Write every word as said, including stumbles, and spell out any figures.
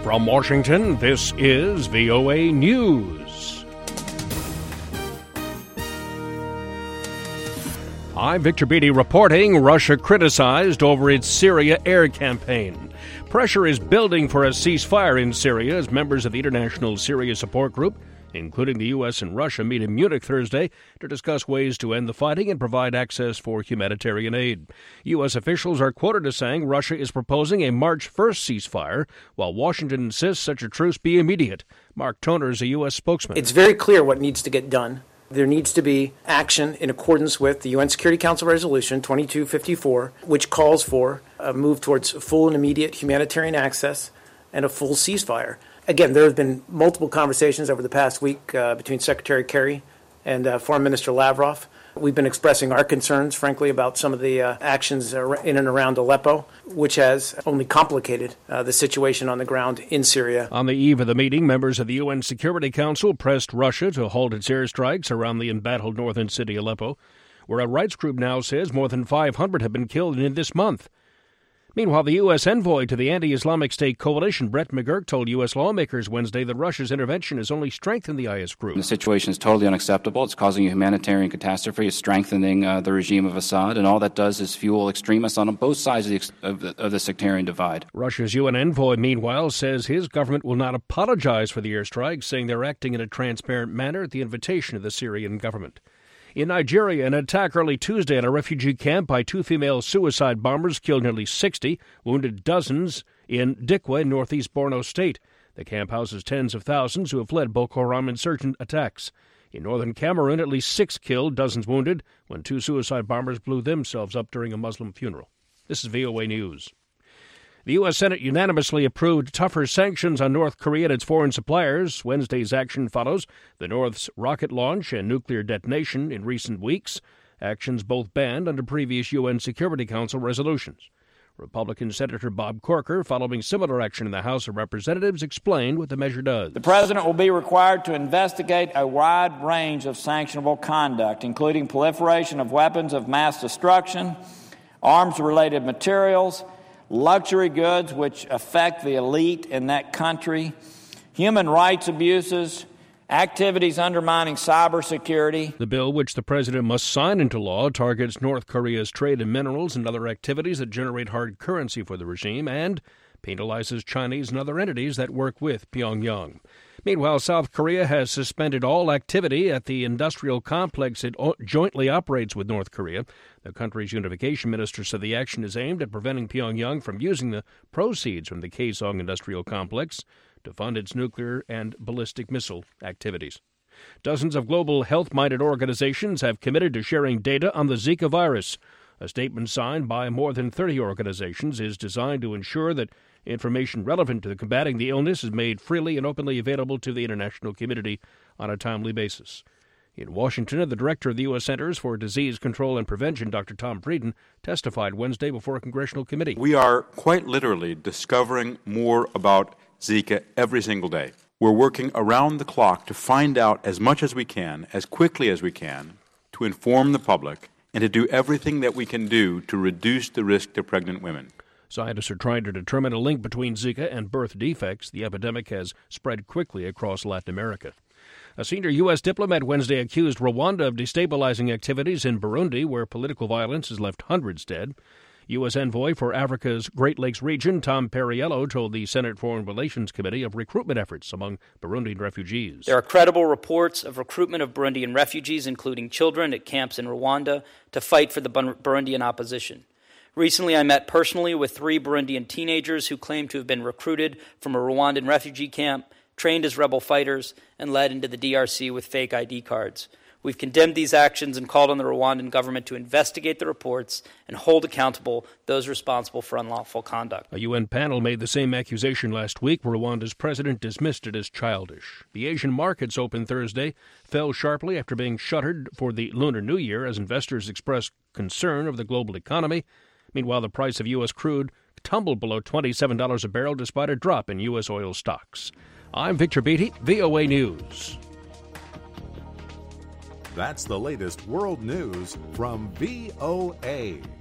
From Washington, this is V O A News. I'm Victor Beatty reporting Russia criticized over its Syria air campaign. Pressure is building for a ceasefire in Syria as members of the International Syria Support Group, including the U S and Russia, meet in Munich Thursday to discuss ways to end the fighting and provide access for humanitarian aid. U S officials are quoted as saying Russia is proposing a March first ceasefire, while Washington insists such a truce be immediate. Mark Toner is a U S spokesman. It's very clear what needs to get done. There needs to be action in accordance with the U N Security Council Resolution twenty-two fifty-four, which calls for a move towards full and immediate humanitarian access and a full ceasefire. Again, there have been multiple conversations over the past week uh, between Secretary Kerry and uh, Foreign Minister Lavrov. We've been expressing our concerns, frankly, about some of the uh, actions in and around Aleppo, which has only complicated uh, the situation on the ground in Syria. On the eve of the meeting, members of the U N Security Council pressed Russia to halt its airstrikes around the embattled northern city Aleppo, where a rights group now says more than five hundred have been killed in this month. Meanwhile, the U S envoy to the anti-Islamic State coalition, Brett McGurk, told U S lawmakers Wednesday that Russia's intervention has only strengthened the I S group. The situation is totally unacceptable. It's causing a humanitarian catastrophe. It's strengthening uh, the regime of Assad, and all that does is fuel extremists on both sides of the, of, the, of the sectarian divide. Russia's U N envoy, meanwhile, says his government will not apologize for the airstrikes, saying they're acting in a transparent manner at the invitation of the Syrian government. In Nigeria, an attack early Tuesday at a refugee camp by two female suicide bombers killed nearly sixty, wounded dozens in Dikwa in northeast Borno State. The camp houses tens of thousands who have fled Boko Haram insurgent attacks. In northern Cameroon, at least six killed, dozens wounded, when two suicide bombers blew themselves up during a Muslim funeral. This is V O A News. The U S Senate unanimously approved tougher sanctions on North Korea and its foreign suppliers. Wednesday's action follows the North's rocket launch and nuclear detonation in recent weeks, actions both banned under previous U N Security Council resolutions. Republican Senator Bob Corker, following similar action in the House of Representatives, explained what the measure does. The President will be required to investigate a wide range of sanctionable conduct, including proliferation of weapons of mass destruction, arms-related materials, luxury goods which affect the elite in that country, human rights abuses, activities undermining cybersecurity. The bill, which the president must sign into law, targets North Korea's trade in minerals and other activities that generate hard currency for the regime and penalizes Chinese and other entities that work with Pyongyang. Meanwhile, South Korea has suspended all activity at the industrial complex it jointly operates with North Korea. The country's unification minister said the action is aimed at preventing Pyongyang from using the proceeds from the Kaesong industrial complex to fund its nuclear and ballistic missile activities. Dozens of global health-minded organizations have committed to sharing data on the Zika virus. A statement signed by more than thirty organizations is designed to ensure that information relevant to combating the illness is made freely and openly available to the international community on a timely basis. In Washington, the director of the U S Centers for Disease Control and Prevention, Doctor Tom Frieden, testified Wednesday before a congressional committee. We are quite literally discovering more about Zika every single day. We're working around the clock to find out as much as we can, as quickly as we can, to inform the public and to do everything that we can do to reduce the risk to pregnant women. Scientists are trying to determine a link between Zika and birth defects. The epidemic has spread quickly across Latin America. A senior U S diplomat Wednesday accused Rwanda of destabilizing activities in Burundi, where political violence has left hundreds dead. U S envoy for Africa's Great Lakes region, Tom Perriello, told the Senate Foreign Relations Committee of recruitment efforts among Burundian refugees. There are credible reports of recruitment of Burundian refugees, including children, at camps in Rwanda to fight for the Burundian opposition. Recently, I met personally with three Burundian teenagers who claimed to have been recruited from a Rwandan refugee camp, trained as rebel fighters, and led into the D R C with fake I D cards. We've condemned these actions and called on the Rwandan government to investigate the reports and hold accountable those responsible for unlawful conduct. A U N panel made the same accusation last week. Rwanda's president dismissed it as childish. The Asian markets opened Thursday fell sharply after being shuttered for the Lunar New Year as investors expressed concern of the global economy. Meanwhile, the price of U S crude tumbled below twenty-seven dollars a barrel despite a drop in U S oil stocks. I'm Victor Beatty, V O A News. That's the latest world news from V O A.